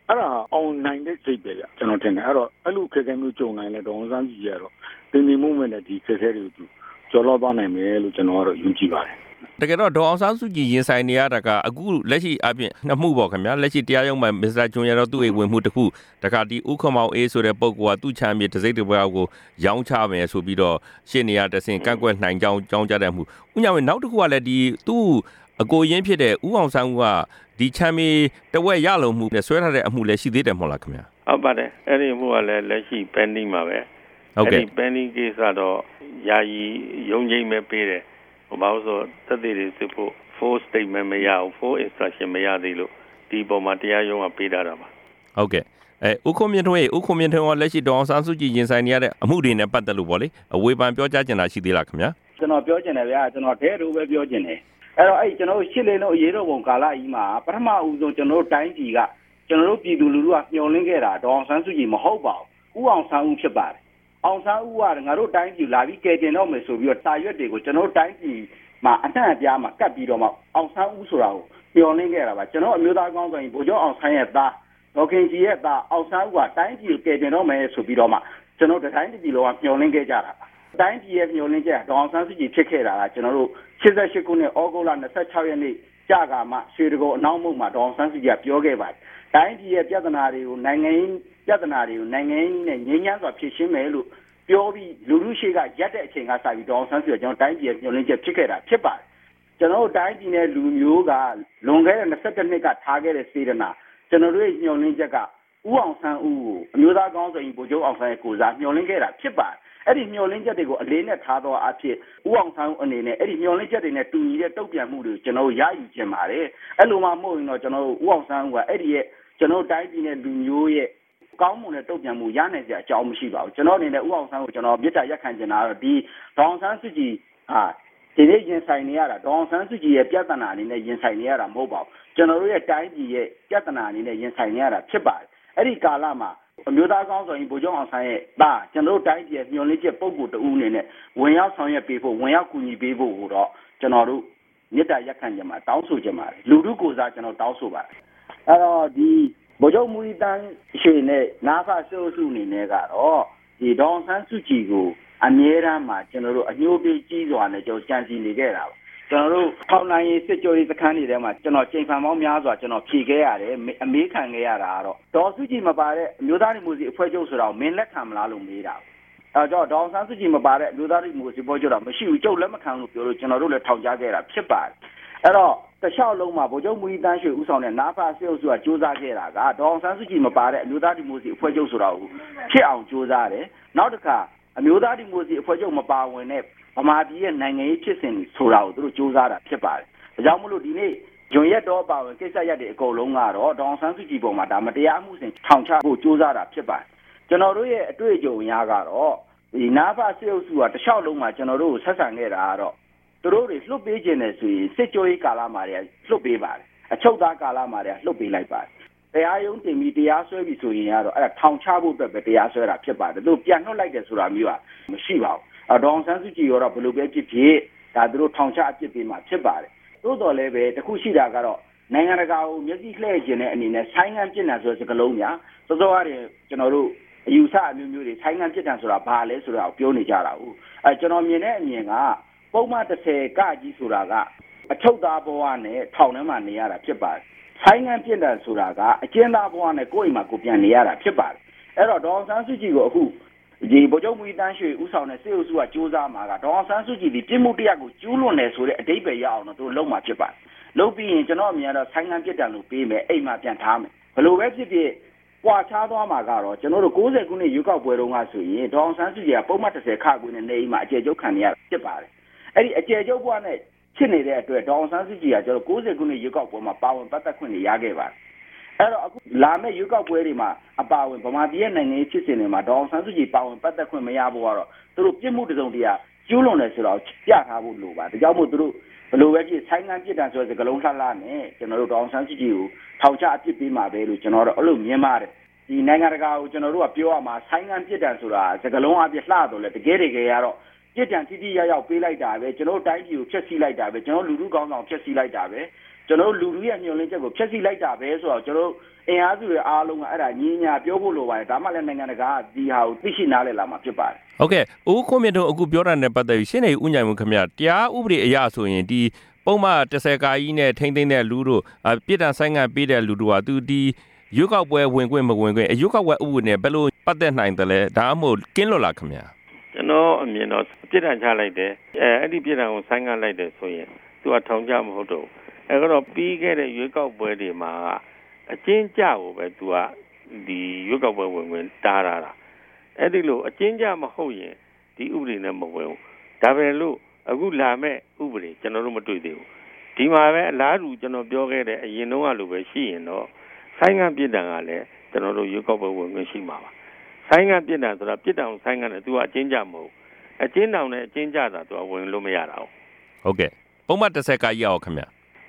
အဲ့ဒါအောင်နိုင်တဲ့စိတ်ပဲဗျကျွန်တော်ထင်တယ်အဲ့တော့အဲ့လိုခက်ခဲမျိုးကြုံနိုင်တဲ့ဒေါအောင်ဆန်းစုကြည်ကတော့တင်နေမှုမဲ့နဲ့ဒီခက်ခဲတွေကိုကျော်လွှားသွားနိုင်မယ်လို့ကျွန်တော်ကတော့ယုံကြည်ပါတယ်တကယ်တော့ဒေါအောင်ဆန်းစုကြည်ရင်ဆိုင်နေရတာကအခုလက်ရှိအပြင်နှစ်မှုပေါ့ခင်ဗျာလက်ရှိတရားရုံးမှာမစ္စတာဂျွန်ရတော့သူ့အိမ်ဝင်မှုတစ်ခုတခါဒီဥက္ကမောင်အေးဆိုတဲ့ပုဂ္ဂိုလ်ကသူ့ချမ်းမြေတစိမ့်တစ်ပွဲကိုရောင်းချမယ်ဆိုပြီးတော့ရှင်းနေရတဲ့ဆင်ကန့်ကွက်နိုင်ကြောင်းကြတဲ့မှုဥညာဝင်နောက်တစ်ခုကလည်းဒီသူ့အကိုရင်းဖြစ်တဲ့ဦးအောင်ဆန်းဦးကဒီချမ်းမြေတဝက်ရလုံမှုနဲ့ဆွဲထားတဲ့အမှုလည်းရှိသေးတယ်မဟုတ်လားခင်ဗျာဟုတ်ပါတယ်အဲ့ဒီမှုကလည်းလက်ရှိ pending မှာပဲဟုတ်ကဲ့ pending case ကတော့ယာယီရုံးချင်းပဲပေးတယ်ဟိုဘာလို့ဆိုသက်သေတွေစစ်ဖို့ full statement မရဘူး full instruction မရသေးလို့ဒီပုံမှာတရားရုံးကပေးတာပါဟုတ်ကဲ့ဥက္ကမြင့်ထွန်းကလက်ရှိဒေါအောင်ဆန်းစုကြည်ရင်ဆိုင်နေရတဲ့အမှုတွေနဲ့ပတ်သက်လို့ပေါ့လေအဝေဖန်ပြောကြားချင်တာရှိသေးလားခင်ဗျာကျွန်တော်ပြောချင်တယ်ဗျာကျွန်တော်တဲတို့ပဲပြောချင်တယ်အဲ့တော့အဲ့ကျွန်တော်ရှစ်လင်းတို့အရေးတော်ပုံကာလကြီးမှာပထမဦးဆုံးကျွန်တော်တို့တိုင်းပြည်ကကျွန်တော်တို့ပြည်သူလူထုကမျှော်လင့်ခဲ့တာဒေါအောင်ဆန်းစုကြည်မဟုတ်ပါဘူးဦးအောင်ဆန်းဦးဖြစ်ပါတယ်အောင်ဆန်းဦးကငါတို့တိုင်းပြည်လာပြီးကယ်တင်တော့မယ်ဆိုပြီးတော့တာရွက်တွေကိုကျွန်တော်တို့တိုင်းပြည်မှာအနှံ့အပြားမှာကတ်ပြီးတော့မှအောင်ဆန်းဦးဆိုတာကိုမျှော်လင့်ခဲ့တာပါကျွန်တော်အမျိုးသားကောင်းဆောင်ရင်ဗိုလ်ချုပ်အောင်ဆန်းရဲ့သားဒေါခင်ကြီးရဲ့သားအောင်ဆန်းဦးကတိုင်းပြည်ကိုကယ်တင်တော့မယ်ဆိုပြီးတော့မှကျွန်တော်တို့တိုင်းပြည်လုံးကမျှော်လင့်ခဲ့ကြတာပါတိုင်းပြည်ရဲ့မျှော်လင့်ချက်ဒေါအောင်ဆန်းစုကြည်ဖြစ်ခဲ့တာကကျွန်တော်တို့88ခုနှစ်ဩဂုတ်လ26ရက်နေ့ကြာကမှရွှေတကောအနောက်မှုမှာဒေါအောင်ဆန်းစုကြည်ပြောခဲ့ပါတယ်တိုင်းပြည်ရဲ့ပြဿနာတွေကိုနိုင်ငံရေးပြဿနာတွေကိုနိုင်ငံရေးနဲ့ငြိမ်းချမ်းစွာဖြေရှင်းမယ်လို့ပြောပြီးလူလူရှိကရက်တဲ့အချိန်ကစပြီးဒေါအောင်ဆန်းစုကြည်ကျွန်တော်တိုင်းပြည်ရဲ့မျှော်လင့်ချက်ဖြစ်ခဲ့တာဖြစ်ပါတယ်ကျွန်တော်တို့တိုင်းပြည်နဲ့လူမျိုးကလွန်ခဲ့တဲ့22နှစ်ကထားခဲ့တဲ့စေတနာကျွန်တော်တို့ရဲ့မျှော်လင့်ချက်ကဦးအောင်ဆန်းဦးကိုအမျိုးသားကောင်းဆောင်ရင်ဗိုလ်ချုပ်အောင်ဆန်းရဲ့ကိုစားမျှော်လင့်ခဲ့တာဖြစ်ပါတယ်အဲ့ဒီမျှော်လင့်ချက်တွေကိုအလေးနဲ့ထားသောအဖြစ်ဦးအောင်ဆန်းအနေနဲ့အဲ့ဒီမျှော်လင့်ချက်တွေနဲ့တူညီတဲ့တုံ့ပြန်မှုတွေကိုကျွန်တော်တို့ရယူချင်ပါတယ်အဲ့လိုမှမဟုတ်ရင်တော့ကျွန်တော်တို့ဦးအောင်ဆန်းကအဲ့ဒီရဲ့ကျွန်တော်တိုင်းပြည်နဲ့လူမျိုးရဲ့ကောင်းမွန်တဲ့တုံ့ပြန်မှုရနိုင်စရာအကြောင်းမရှိပါဘူးကျွန်တော်အနေနဲ့ဦးအောင်ဆန်းကိုကျွန်တော်မြစ်တာရက်ခံချင်တာကတော့ဒီဒေါအောင်ဆန်းစုကြည်ဒီနေ့ရင်ဆိုင်နေရတာဒေါအောင်ဆန်းစုကြည်ရဲ့ပြဿနာအနေနဲ့ရင်ဆိုင်နေရတာမဟုတ်ပါဘူးကျွန်တော်တို့ရဲ့တိုင်းပြည်ရဲ့ပြဿနာအနေနဲ့ရင်ဆိုင်နေရတာဖြစ်ပါတယ်အဲ့ဒီကာလမှာအမျိုးသားကောင်းဆောင်ရင်ဗိုလ်ချုပ်အောင်ဆန်းရဲ့ကျွန်တော်တို့တိုင်းပြည်မျှော်လင့်ချက်ပုံကိုတူအနေနဲ့ဝင်ရောက်ဆောင်ရွက်ပေးဖို့ဝင်ရောက်ကူညီပေးဖို့ကိုတော့ကျွန်တော်တို့မြစ်တာရက်ခံကြမှာတောင်းဆိုကြမှာလူထုကိုစားကျွန်တော်တောင်းဆိုပါတယ်အဲ့တော့ဒီဗိုလ်ချုပ်မူရီတန်းရှိနဲ့နာဖတ်ဆိုးစုအနေနဲ့ကတော့ဒီဒေါအောင်ဆန်းစုကြည်ကိုအမြဲတမ်းမှာကျွန်တော်တို့အညှိုးပေးကြီးစွာနဲ့ကျွန်တော်ကြံစည်နေခဲ့တာပါကျွန်တော်တို့ထောင်နိုင်ရေးစစ်ကြောရေးစခန်းတွေထဲမှာကျွန်တော်ချိန်ဖန်ပေါင်းများစွာကျွန်တော်ဖြေခဲ့ရတယ်အမေးခံခဲ့ရတာကတော့ဒေါ်စုကြည်မပါတဲ့အမျိုးသားဒီမိုကရေစီအဖွဲ့ချုပ်ဆိုတာကိုမင်းလက်ခံမလားလို့မေးတာအဲတော့ဒေါအောင်ဆန်းစုကြည်မပါတဲ့အမျိုးသားဒီမိုကရေစီအဖွဲ့ချုပ်တော့မရှိဘူးကျုပ်လက်မခံလို့ပြောလို့ကျွန်တော်တို့လည်းထောင်ချခဲ့တာဖြစ်ပါတယ်အဲ့တော့တခြားလုံးမှာဗိုလ်ချုပ်မူရီတန်းရွှေဦးဆောင်တဲ့နာဖတ်စစ်အုပ်စုကစူးစမ်းခဲ့တာကဒေါအောင်ဆန်းစုကြည်မပါတဲ့အမျိုးသားဒီမိုကရေစီအဖွဲ့ချုပ်ဆိုတာကိုဖြစ်အောင်စူးစမ်းတယ်နောက်တစ်ခါအမျိုးသားဒီမိုကရေစီအဖွဲ့ချုပ်မပါဝင်တဲ့ဗမာပြည်ရဲ့နိုင်ငံရေးဖြစ်စဉ်ဆိုတာကိုသူတို့စူးစမ်းတာဖြစ်ပါတယ်ဒါကြောင့်မလို့ဒီနေ့ဂျွန်ရက်တော့ပါဝင်ကိစ္စရပ်တွေအကုန်လုံးကတော့ဒေါအောင်ဆန်းစုကြည်ပေါ်မှာဒါမတရားမှုစဉ်ထောင်ချဖို့စူးစမ်းတာဖြစ်ပါတယ်ကျွန်တော်တို့ရဲ့အတွေ့အကြုံအရကတော့ဒီနာဖတ်စစ်အုပ်စုကတခြားလုံးမှာကျွန်တော်တို့ဆက်ဆံခဲ့တာကတော့သူတို့တွေလွတ်ပေးခြင်းနဲ့ဆိုရင်စစ်ကြောရေးကာလမှာတွေလွတ်ပေးပါတယ်အချုပ်သားကာလမှာတွေလွတ်ပေးလိုက်ပါတယ်တရားရုံးတင်ပြီးတရားစွဲပြီးဆိုရင်ကတော့အဲ့ဒါထောင်ချဖို့အတွက်ပဲတရားစွဲတာဖြစ်ပါတယ်သူပြန်လွှတ်လိုက်တယ်ဆိုတာမျိုးကမရှိပါဘူးဒေါအောင်ဆန်းစုကြည်ရောတော့ဘယ်လိုပဲဖြစ်ဖြစ်ဒါသူတို့ထောင်ချအပြစ်ပေးမှာဖြစ်ပါတယ်သို့တော်လည်းပဲတခုရှိတာကတော့နိုင်ငံတကာကိုမျက်စိလှည့်ခြင်းတဲ့အနေနဲ့ဆိုင်းငံ့ပြစ်ဒဏ်ဆိုတဲ့စကားလုံးများစောစောရတယ်ကျွန်တော်တို့အယူဆအမျိုးမျိုးတွေဆိုင်းငံ့ပြစ်ဒဏ်ဆိုတာဘာလဲဆိုတာကိုပြောနေကြတာဟုတ်ကျွန်တော်မြင်တဲ့အမြင်ကပုံမှန်30ကကြီးဆိုတာကအချုပ်သားဘဝနဲ့ထောင်ထဲမှာနေရတာဖြစ်ပါတယ်ဆိုင်းငံ့ပြစ်ဒဏ်ဆိုတာကအကျဉ်းသားဘဝနဲ့ကိုယ့်အိမ်မှာကိုပြန်နေရတာဖြစ်ပါတယ်အဲ့တော့ဒေါအောင်ဆန်းစုကြည်ကိုအခုဒီဗိုလ်ချုပ်မူရီတန်းရွှေဦးဆောင်တဲ့စစ်အုပ်စုကစူးစမ်းမှာကဒေါအောင်ဆန်းစုကြည်ဒီပြစ်မှုတရားကိုကျူးလွန်တယ်ဆိုတဲ့အဓိပ္ပာယ်ရအောင်တော့သူလုံးမှာဖြစ်ပါတယ်လုပ်ပြီးရင်ကျွန်တော်အမြင်ကတော့ဆိုင်းငံ့ပြစ်ဒဏ်လို့ပေးမယ်အိမ်မှာပြန်ထားမယ်ဘယ်လိုပဲဖြစ်ဖြစ်ပွာချသွားမှာကတော့ကျွန်တော်တို့90ခုနှစ်ရွေးကောက်ပွဲတုန်းကဆိုရင်ဒေါအောင်ဆန်းစုကြည်ကပုံမှန်30ခါခွင့်နဲ့နေအိမ်မှာအကျယ်ချုပ်ခံနေရဖြစ်ပါတယ်အဲ့ဒီအကျယ်ချုပ်ဘဝနဲ့ဖြစ်နေတဲ့အတွက်ဒေါအောင်ဆန်းစုကြည်ကကျွန်တော်90ခုနှစ်ရွေးကောက်ပွဲမှာပါဝင်ပတ်သက်ခွင့်ရခဲ့ပါတယ်အဲ့တော့အခုလာမယ့်ရွေးကောက်ပွဲတွေမှာအပါဝင်ဗမာပြည်ရဲ့နိုင်ငံရေးဖြစ်စဉ်တွေမှာဒေါအောင်ဆန်းစုကြည်ပါဝင်ပတ်သက်ခွင့်မရဖို့ကတော့သူတို့ပြစ်မှုတစုံတရာကျူးလွန်တယ်ဆိုတော့ပြထားဖို့လိုပါဒါကြောင့်မို့သူတို့ဘယ်လိုပဲဖြစ်ဆိုင်းငံ့ပြစ်ဒဏ်ဆိုတဲ့စကားလုံးလှလှနဲ့ကျွန်တော်တို့ဒေါအောင်ဆန်းစုကြည်ကိုထောင်ချအပြစ်ပေးမှာပဲလို့ကျွန်တော်တို့အဲ့လိုမြင်ပါတယ်ဒီနိုင်ငံတကာကိုကျွန်တော်တို့ကပြောရမှာဆိုင်းငံ့ပြစ်ဒဏ်ဆိုတာစကားလုံးအပြစ်လှတော့လေတကယ်ကတော့ပြစ်ဒဏ်တိတိယောက်ပေးလိုက်တာပဲကျွန်တော်တို့တိုင်းပြည်ကိုဖျက်ဆီးလိုက်တာပဲကျွန်တော်လူထုကောင်းဆောင်ဖျက်ဆီးလိုက်တာပဲကျွန်တော်လူလူရဲ့ညှို့လင်းချက်ကိုဖျက်ဆီးလိုက်တာပဲဆိုတော့ကျွန်တော်အင်အားစုတွေအားလုံးကအဲ့ဒါညီညာပြောဖို့လိုပါတယ်ဒါမှလည်းနိုင်ငံတကာကဒီဟာကိုသိရှိနားလည်လာမှာဖြစ်ပါတယ်ဟုတ်ကဲ့ဦးခွန်မြင့်တို့အခုပြောတာနဲ့ပတ်သက်ပြီးရှင်းနေဦးညံမှုခင်ဗျတရားဥပဒေအရဆိုရင်ဒီပုံမှန်30ကာကြီးနဲ့ထိမ့်သိမ်းတဲ့လူတို့ပြည်ထန်ဆိုင်ငံပေးတဲ့လူတို့ကသူဒီရွေးကောက်ပွဲဝင်ခွင့်မဝင်ခွင့်ရွေးကောက်ပွဲဥပဒေနဲ့ဘယ်လိုပတ်သက်နိုင်တယ်လဲဒါမှမဟုတ်ကင်းလွတ်လားခင်ဗျကျွန်တော်အမြင်တော့ပြည်ထန်ချလိုက်တယ်အဲ့ဒီပြည်ထန်ကိုဆိုင်ငံလိုက်တယ်ဆိုရင်သူကထောင်ချမဟုတ်တော့အဲ့တော့ပြီးခဲ့တဲ့ရွေးကောက်ပွဲတွေမှာအချင်းကြကိုပဲသူကဒီရွေးကောက်ပွဲဝင်ခွင့်တားတာအဲ့ဒီလိုအချင်းကြမဟုတ်ရင်ဒီဥပဒေနဲ့မဝင်ဘူးဒါပဲလို့အခုလာမဲ့ဥပဒေကျွန်တော်တို့မတွေ့သေးဘူးဒီမှာပဲအလားတူကျွန်တော်ပြောခဲ့တဲ့အရင်တုန်းကလိုပဲရှိရင်တော့ဆိုင်ငံပြည်ထန်ကလည်းကျွန်တော်တို့ရွေးကောက်ပွဲဝင်ခွင့်ရှိမှာပါဆိုင်ငံပြည်ထန်ဆိုတာပြည်ထန်ကိုဆိုင်ငံနဲ့သူကအချင်းကြမဟုတ်အချင်းတောင်နဲ့အချင်းကြတာသူကဝင်လို့မရတာဟုတ်ကဲ့ပုံမှန်30ကာကြီးရောခင်ဗျ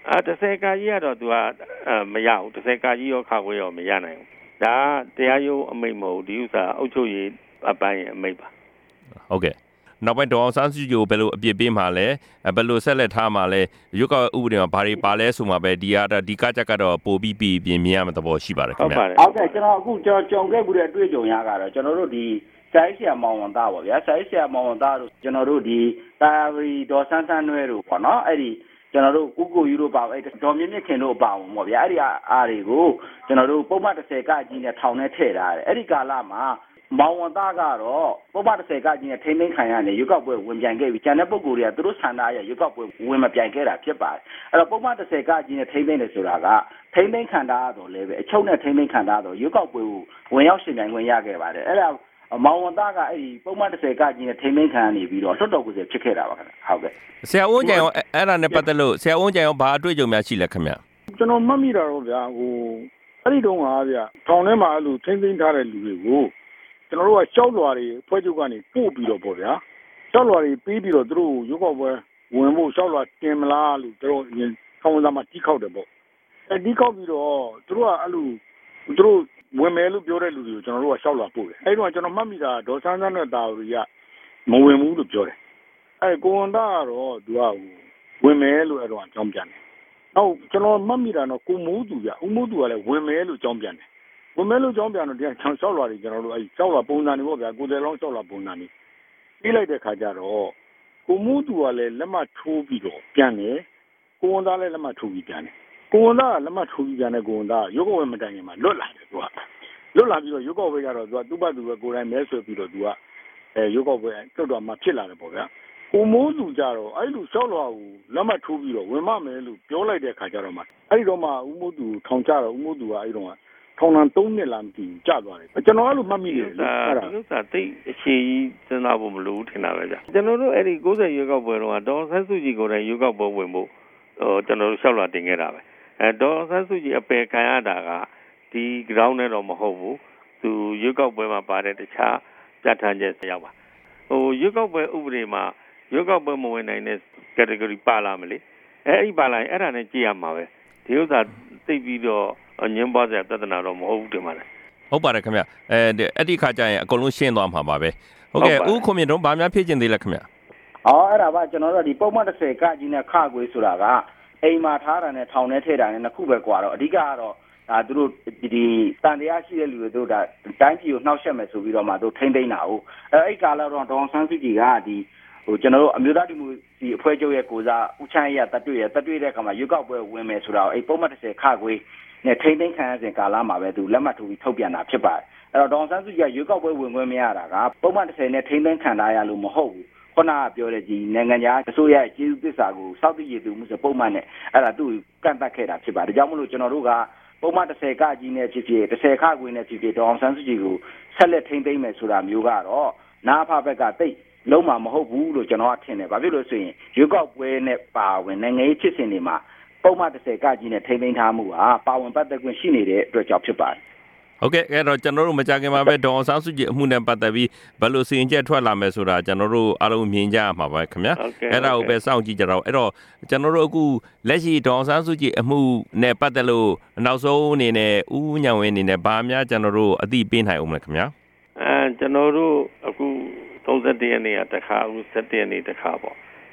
30ကာကြီးကတော့သူကမရဘူး30ကာကြီးရောခါခွေးရောမရနိုင်ဘူးဒါတရားရုံးအမိန့်မဟုတ်ဒီဥစ္စာအုပ်ချုပ်ရေးအပိုင်းအမိန့်ပါဟုတ်ကဲ့နောက်ပိုင်းဒေါ်အောင်ဆန်းစုကြည်ကိုဘယ်လိုအပြစ်ပေးမှာလဲဘယ်လိုဆက်လက်ထားမှာလဲရွေးကောက်ဥပဒေမှာဘာတွေပါလဲဆိုမှပဲဒီကချက်ကတော့ပို့ပြီးပြင်မြင်ရမှာသဘောရှိပါတယ်ခင်ဗျဟုတ်ကဲ့ကျွန်တော်အခုကြုံခဲ့မှုတဲ့အတွေ့အကြုံရကတော့ကျွန်တော်တို့ဒီဆိုင်ဆရာမောင်ဝန်သားပေါ့ဗျာဆိုင်ဆရာမောင်ဝန်သားတို့ကျွန်တော်တို့ဒီတာရီဒေါ်ဆန်းဆန်းနွဲတို့ပေါ့နော်အဲ့ဒီကျွန်တော်တို့ဥက္ကိုယူတို့ပါအဲ့ဒေါ်မြင့်မြင့်ခင်တို့ပါဝင်ပေါ့ဗျာအဲ့ဒီအားတွေကိုကျွန်တော်တို့ပုံမှန်30ကကြီးနဲ့ထောင်ထဲထည့်ထားတယ်အဲ့ဒီကာလမှာမောင်ဝန်သားကတော့ပုံမှန်30ကကြီးနဲ့ထိမ့်သိမ်းခံရနေရွေးကောက်ပွဲဝင်ပြိုင်ခဲ့ပြီးကျန်တဲ့ပုဂ္ဂိုလ်တွေကသူတို့ဆန္ဒအရရွေးကောက်ပွဲဝင်မပြိုင်ခဲ့တာဖြစ်ပါတယ်အဲ့တော့ပုံမှန်30ကကြီးနဲ့ထိမ့်သိမ်းတယ်ဆိုတာကထိမ့်သိမ်းခံတာတော့လည်းပဲအချုပ်နဲ့ထိမ့်သိမ်းခံတာတော့ရွေးကောက်ပွဲကိုဝင်ရောက်ရှင်ပြိုင်ခွင့်ရခဲ့ပါတယ်အဲ့ဒါမောင်ဝန်သားကအဲ့ဒီပုံမှန်30ကကြီးနဲ့ထိမ့်သိမ်းခံနေပြီးတော့လွှတ်တော်ကိုယ်စားဖြစ်ခဲ့တာပါခင်ဗျဟုတ်ကဲ့ဆရာဦးကြံရောအဲ့ဒါနဲ့ပတ်သက်လို့ဆရာဦးကြံရောဘာအတွေ့အကြုံများရှိလဲခင်ဗျကျွန်တော်မှတ်မိတာတော့ဗျာအဲ့ဒီတုန်းကဗျာထောင်ထဲမှာအဲ့လိုထိမ့်သိမ်းထားတဲ့လူတွေကိုကျွန်တော်တို့ကရှောက်လွာတွေဖွဲ့ချုပ်ကနေပို့ပြီးတော့ပေါ့ဗျာရှောက်လွာတွေပေးပြီးတော့သူတို့ရုပ်ောက်ပွဲဝင်ဖို့ရှောက်လွာတင်မလားလို့သူတို့ထောင်သားမှာတီးခောက်တယ်ပေါ့တီးခောက်ပြီးတော့သူတို့ကအဲ့လိုသူတို့ဝင်မယ်လို့ပြောတဲ့လူတွေကိုကျွန်တော်တို့ကရှောက်လွာပို့တယ်အဲ့ဒီတော့ကျွန်တော်မှတ်မိတာဒေါ်ဆန်းဆန်းနဲ့တာရီကမဝင်ဘူးလို့ပြောတယ်အဲ့ကိုဝန်သားကတော့သူကဝင်မယ်လို့အဲ့တော့အကြောင်းပြန်တယ်နောက်ကျွန်တော်မှတ်မိတာတော့ကိုမိုးသူကဦးမိုးသူကလည်းဝင်မယ်လို့အကြောင်းပြန်တယ်ဝင်မယ်လို့အကြောင်းပြန်တော့တရားချောက်လွာတွေကျွန်တော်တို့အဲ့ချောက်လွာပုံစံတွေပေါ့ဗျာကိုယ်တယ်လောင်းချောက်လွာပုံစံတွေပြီးလိုက်တဲ့ခါကျတော့ကိုမိုးသူကလည်းလက်မှတ်ထိုးပြီးတော့ပြန်တယ်ကိုဝန်သားလည်းလက်မှတ်ထိုးပြီးပြန်တယ်ကိုဝန်သားကလက်မှတ်ထိုးပြီးပြန်တယ်ကိုဝန်သားရုပ်ကောက်ဝဲမတိုင်ခင်မှာလွတ်လာတယ်သူကလွတ်လာပြီးတော့ရုပ်ကောက်ဝဲကတော့သူကသူ့ဘက်သူပဲကိုယ်တိုင်မဲဆွဲပြီးတော့သူကရုပ်ကောက်ဝဲတွတ်တော်မှာဖြစ်လာတယ်ပေါ့ဗျာကိုမိုးသူကြတော့အဲ့လိုချောက်လွာကိုလက်မှတ်ထိုးပြီးတော့ဝင်မမယ်လို့ပြောလိုက်တဲ့ခါကျတော့မှအဲ့ဒီတော့မှဦးမိုးသူထောင်ကြတော့ဦးမိုးသူကအဲ့တော့ထောင်3နှစ်လာမသိဘူးကြာသွားတယ်ကျွန်တော်အဲ့လိုမှတ်မိတယ်အဲ့ဒါဥစ္စာတိတ်အခြေကြီးစဉ်းစားဖို့မလိုဘူးထင်တာပဲဗျကျွန်တော်တို့အဲ့ဒီ60ရွေးကောက်ပွဲတော့ဒေါ်ဆန်းစုကြည်ကိုယ်တိုင်ရွေးကောက်ပွဲဝင်ဖို့ကျွန်တော်တို့ရှောက်လွှာတင်ခဲ့တာပဲဒေါ်ဆန်းစုကြည်အပယ်ခံရတာကဒီ ground နဲ့တော့မဟုတ်ဘူးသူရွေးကောက်ပွဲမှာပါတဲ့တခြားပြဋ္ဌာန်းချက်ရောက်ပါရွေးကောက်ပွဲဥပဒေမှာရွေးကောက်ပွဲမဝင်နိုင်တဲ့ category ပါလာမလဲအဲ့ဒီပါလာရင်အဲ့ဒါနဲ့ကြည့်ရမှာပဲဒီဥစ္စာသိပြီးတော့ညင်ပါစရာပြဿနာတော့မဟုတ်ဘူးတင်ပါလေဟုတ်ပါတယ်ခင်ဗျအဲ့ဒီခါကျရင်အကုန်လုံးရှင်းသွားမှာပါပဲဟုတ်ကဲ့ဦးခွန်မြင့်တို့ဗာများဖြည့်ကျင်သေးလဲခင်ဗျအဲ့ဒါပါကျွန်တော်တို့ဒီပုံမှန်30ကကြီးနဲ့ခခွေးဆိုတာကအိမ်မှာထားတာနဲ့ထောင်ထဲထည့်တာနဲ့နှစ်ခုပဲကွာတော့အဓိကကတော့ဒါသူတို့ဒီတန်တရားရှိတဲ့လူတွေတို့ဒါတိုင်းပြည်ကိုနှောက်ယှက်မယ်ဆိုပြီးတော့မှတို့ထိမ့်သိမ်းတာဟုတ်အဲ့ကာလတော့ဒေါအောင်ဆန်းစုကြည်ကဒီကျွန်တော်တို့အမျိုးသားဒီမိုကရေစီအဖွဲ့ချုပ်ရဲ့ကိုစားဦးချမ်းရတတွေ့တဲ့အခါမှာရွေးကောက်ပွဲဝင်မယ်ဆိုတော့အဲ့ပုံမှန်30ခခွေးနဲ့ထိမ့်သိမ်းခံရစဉ်ကာလမှာပဲသူလက်မှတ်ထိုးပြီးထုတ်ပြန်တာဖြစ်ပါတယ်အဲ့တော့ဒေါအောင်ဆန်းစုကြည်ကရွေးကောက်ပွဲဝင်ခွင့်မရတာကပုံမှန်30နဲ့ထိမ့်သိမ်းခံရလို့မဟုတ်ဘူးခုနကပြောတဲ့ဒီနိုင်ငံခြားအစိုးရရဲ့ကျေးဇူးသစ္စာကိုစောင့်သိရသူမှုဆိုပုံမှန်နဲ့အဲ့ဒါသူ့ကန့်သတ်ခဲ့တာဖြစ်ပါတယ်ဒါကြောင့်မလို့ကျွန်တော်တို့ကပုံမှန်30ကကြီးနဲ့ဖြစ်ဖြစ်30ခခွေးနဲ့ဖြစ်ဖြစ်ဒေါအောင်ဆန်းစုကြည်ကိုဆက်လက်ထိမ့်သိမ်းမယ်ဆိုတာမျိုးကတော့နာဖဘက်ကတိတ်လုံးမှာမဟုတ်ဘူးလို့ကျွန်တော်ကထင်တယ်။ဘာဖြစ်လို့ဆိုရင်ရွေးကောက်ပွဲနဲ့ပါဝင်နိုင်ငံရေးဖြစ်စဉ်တွေမှာပုံမှန်30ကကြီးနဲ့ထိမ့်သိမ်းထားမှုဟာပါဝင်ပတ်သက်ခွင့်ရှိနေတဲ့အတွက်ကြောင့်ဖြစ်ပါတယ်။ဟုတ်ကဲ့အဲ့တော့ကျွန်တော်တို့မကြခင်မှာပဲဒေါအောင်ဆန်းစုကြည်အမှုနဲ့ပတ်သက်ပြီးဘယ်လိုစီရင်ချက်ထွက်လာမယ်ဆိုတာကျွန်တော်တို့အားလုံးမြင်ကြရမှာပါခင်ဗျာ။အဲ့ဒါကိုပဲစောင့်ကြည့်ကြတော့အဲ့တော့ကျွန်တော်တို့အခုလက်ရှိဒေါအောင်ဆန်းစုကြည်အမှုနဲ့ပတ်သက်လို့နောက်ဆုံးအနေနဲ့ဦးညံဝင်းအနေနဲ့ဗာများကျွန်တော်တို့အသိပေးနိုင်အောင်မလဲခင်ဗျာ။ကျွန်တော်တို့အခု31ရက်နေ့ကတခါဦး17ရက်နေ့တခါပေါ့နော်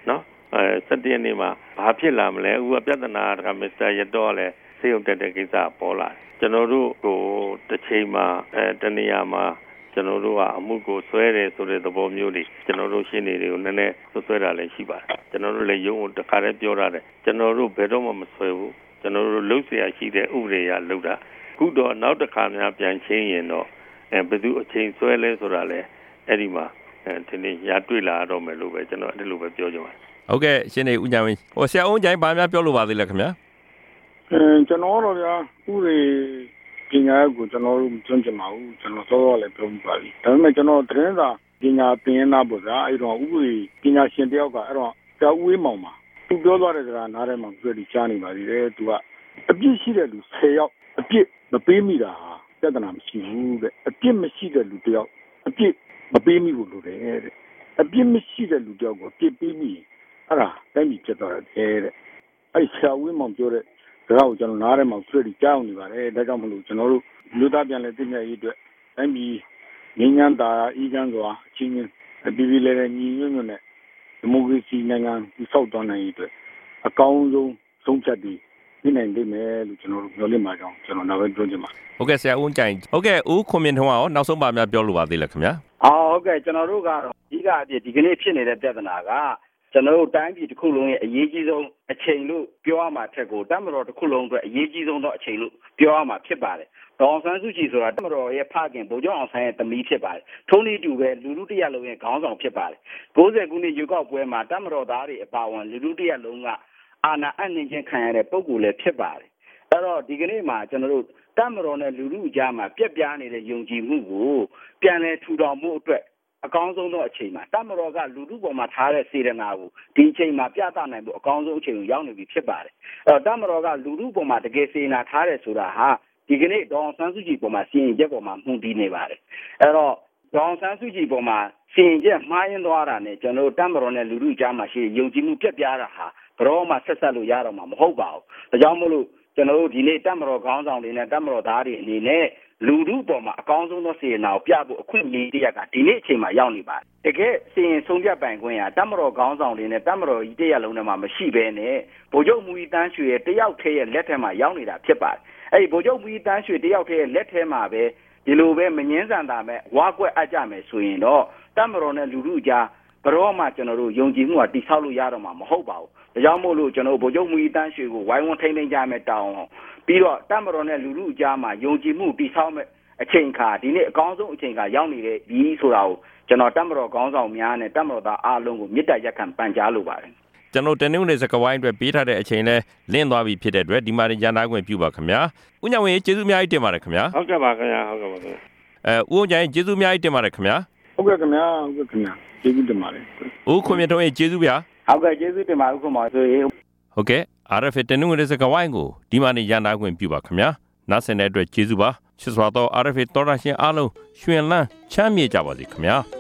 17ရက်နေ့မှာဘာဖြစ်လာမလဲအခုကပြဿနာကမစ္စတာရတော့လည်းစေုံတက်တဲ့ကိစ္စပေါ်လာကျွန်တော်တို့ကိုတစ်ချိန်မှာတနေရာမှာကျွန်တော်တို့ကအမှုကိုဆွဲတယ်ဆိုတဲ့သဘောမျိုးတွေကျွန်တော်တို့ရှင်းနေတွေကိုနည်းနည်းဆွဲတာလည်းရှိပါတယ်ကျွန်တော်တို့လည်းရုံးကိုတခါတည်းပြောရတယ်ကျွန်တော်တို့ဘယ်တော့မှမဆွဲဘူးကျွန်တော်တို့လှုပ်ရှားရှိတဲ့ဥပဒေရလှုပ်တာခုတော့နောက်တစ်ခါများပြန်ချင်းရင်တော့ဘယ်သူအချိန်ဆွဲလဲဆိုတာလဲအဲ့ဒီမှာဒီနေ့ရတွေ့လာတော့မယ်လို့ပဲကျွန်တော်အဲ့လိုပဲပြောကြပါဟုတ်ကဲ့ရှင်နေဦးညာဝင်းဆရာဦးကျိုင်းဘာများပြောလို့ပါသေးလဲခင်ဗျာကျွန်တော်တို့ဗျာဥပဒေပညာကိုကျွန်တော်တို့ကျွမ်းကျင်ပါဘူးကျွန်တော်စောစောလည်းပြောပြပါပြီဒါပေမဲ့ကျွန်တော်သတင်းစာပညာသင်နာပေါ့ဗျာအဲ့တော့ဥပဒေပညာရှင်တယောက်ကအဲ့တော့ဆရာဦးဝေးမောင်ပါသူပြောသွားတဲ့စကားနားထဲမှာပြည့်ပြီးကြားနေပါသေးတယ်သူကအပြစ်ရှိတဲ့လူ10ယောက်အပြစ်မပေးမိတာဟာပြဿနာမရှိဘူးတဲ့အပြစ်မရှိတဲ့လူတယောက်အပြစ်မပေးမိဘူးလို့တဲ့အပြစ်မရှိတဲ့လူတယောက်ကိုအပြစ်ပေးမိအဲ့ဒါတိုင်းပြည်ဖြစ်သွားတယ်တဲ့အဲ့ဆရာဦးဝေးမောင်ပြောတဲ့ဒါကိုကျွန်တော်နားထဲမှာပြည့်ပြီးကြားနေပါတယ်ဒါကြောင့်မလို့ကျွန်တော်တို့လူသားပြန်လဲသိမြတ်ရေးအတွက်တိုင်းပြည်ငြိမ်းချမ်းသာအေးချမ်းစွာအချင်းချင်းပြည်ပြည်လဲညီညွတ်ညွတ်နဲ့ဒီမိုကရေစီနိုင်ငံဆောက်သွားနိုင်ရေးအတွက်အကောင်းဆုံးဆုံးဖြတ်ပြီးဒီနိုင်လိမ့်မယ်လို့ကျွန်တော်တို့ပြောလိမ့်မှာကြောင်းကျွန်တော်နောက်ပဲပြောချင်ပါဟုတ်ကဲ့ဆရာဦးကျိုင်ဟုတ်ကဲ့ဦးခွန်မြင့်ထွန်းကရောနောက်ဆုံးပါများပြောလိုပါသေးလဲခင်ဗျာဟုတ်ကဲ့ကျွန်တော်တို့ကတော့အဓိကအဖြစ်ဒီကနေ့ဖြစ်နေတဲ့ပြဿနာကကျွန်တော်တို့တိုင်းပြည်တစ်ခုလုံးရဲ့အရေးကြီးဆုံးအချိန်လို့ပြောရမှာထက်ကိုတပ်မတော်တစ်ခုလုံးအတွက်အရေးကြီးဆုံးသောအချိန်လို့ပြောရမှာဖြစ်ပါတယ်ဒေါ်အောင်ဆန်းစုကြည်ဆိုတာတပ်မတော်ရဲ့ဖခင်ဗိုလ်ချုပ်အောင်ဆန်းရဲ့သမီးဖြစ်ပါတယ်ထုံးနည်းတူပဲလူလူတရက်လုံးရဲ့ခေါင်းဆောင်ဖြစ်ပါတယ်90ခုနှစ်ရွေးကောက်ပွဲမှာတပ်မတော်သားတွေအပါအဝင်လူလူတရက်လုံးကအာဏာအနှင်ချင်းခံရတဲ့ပုံကူလည်းဖြစ်ပါတယ်အဲ့တော့ဒီကနေ့မှာကျွန်တော်တို့တပ်မတော်နဲ့လူလူအကြားမှာပြက်ပြားနေတဲ့ယုံကြည်မှုကိုပြန်လည်ထူထောင်မှုအတွက်အကောင်းဆုံးသောအချိန်မှာတပ်မတော်ကလူထုပေါ်မှာထားတဲ့စေတနာကိုဒီအချိန်မှာပြသနိုင်ဖို့အကောင်းဆုံးအချိန်ကိုရောက်နေပြီဖြစ်ပါတယ်အဲ့တော့တပ်မတော်ကလူထုပေါ်မှာတကယ်စေတနာထားတယ်ဆိုတာဟာဒီကနေ့ဒေါ်အောင်ဆန်းစုကြည်ပေါ်မှာစီရင်ချက်ပေါ်မှာမှုတည်နေပါတယ်အဲ့တော့ဒေါ်အောင်ဆန်းစုကြည်ပေါ်မှာစီရင်ချက်မှားယွင်းသွားတာနဲ့ကျွန်တော်တို့တပ်မတော်နဲ့လူထုကြားမှာရှိတဲ့ယုံကြည်မှုပြက်ပြားတာဟာဘယ်တော့မှဆက်ဆက်လို့ရတော့မှာမဟုတ်ပါဘူးဒါကြောင့်မို့လို့ကျွန်တော်တို့ဒီနေ့တပ်မတော်ခေါင်းဆောင်တွေနဲ့တပ်မတော်သားတွေအနေနဲ့လူထုပေါ်မှာအကောင်းဆုံးသောစေတနာကိုပြဖို့အခွင့်အရေးတရက်ကဒီနေ့အချိန်မှာရောက်နေပါတယ်တကယ်စီရင်ဆုံးဖြတ်ပိုင်ခွင့်ဟာတပ်မတော်ခေါင်းဆောင်တွေနဲ့တပ်မတော်ကြီးတရက်လုံးထဲမှာမရှိဘဲနဲ့ဗိုလ်ချုပ်မူကြီးတန်းရွှေရဲ့တယောက်တည်းရဲ့လက်ထဲမှာရောက်နေတာဖြစ်ပါတယ်အဲ့ဒီဗိုလ်ချုပ်မူကြီးတန်းရွှေတယောက်တည်းရဲ့လက်ထဲမှာပဲဒီလိုပဲမငင်းဆန်တာမဲ့ဝါကွက်အပ်ကြမယ်ဆိုရင်တော့တပ်မတော်နဲ့လူထုကြားဘယ်တော့မှကျွန်တော်တို့ယုံကြည်မှုကတိဆောက်လို့ရတော့မှာမဟုတ်ပါဘူးဒါကြောင့်မို့လို့ကျွန်တော်ဗိုလ်ချုပ်မူကြီးတန်းရွှေကိုဝိုင်းဝန်းထိန်းသိမ်းကြမယ်တောင်းပြီးတော့တပ်မတော်နဲ့လူထုအကြားမှာယုံကြည်မှုတိဆောက်မဲ့အချိန်ခါဒီနေ့အကောင်းဆုံးအချိန်ခါရောက်နေတဲ့ဒီဆိုတာကိုကျွန်တော်တပ်မတော်ခေါင်းဆောင်များနဲ့တပ်မတော်သားအားလုံးကိုမြစ်တာရက်ခံပန်ကြားလိုပါတယ်ကျွန်တော်တနင်္ဂနွေစကဝိုင်းအတွက်ပေးထားတဲ့အချိန်လဲလင်းသွားပြီဖြစ်တဲ့အတွက်ဒီမှာရန်သားခွင့်ပြုပါခင်ဗျာဦးညဝင်းကျေးဇူးအများကြီးတင်ပါတယ်ခင်ဗျာဟုတ်ကဲ့ပါခင်ဗျာဟုတ်ကဲ့ပါခင်ဗျာဦးညိုင်ကျေးဇူးအများကြီးတင်ပါတယ်ခင်ဗျာဟုတ်ကဲ့ခင်ဗျာဟုတ်ကဲ့ခင်ဗျာကျေးဇူးတင်ပါတယ်ဦးခွန်မြတ်ထွန်းရဲ့ကျေးဇူးဗျာဟုတ်ကဲ့ကျေးဇူးတင်ပါဦးခွန်မောင်ဆိုရင်ဟုတ်ကဲ့ RFA တနင်္ဂနွေစကဝိုင်းကိုဒီမှာရန်သားခွင့်ပြုပါခင်ဗျာနားဆင်တဲ့အတွက်ကျေးဇူးပါချစ်စွာသော RFA တော်ရရှင်အားလုံးရွှင်လန်းချမ်းမြေ့ကြပါစေခင်ဗျာ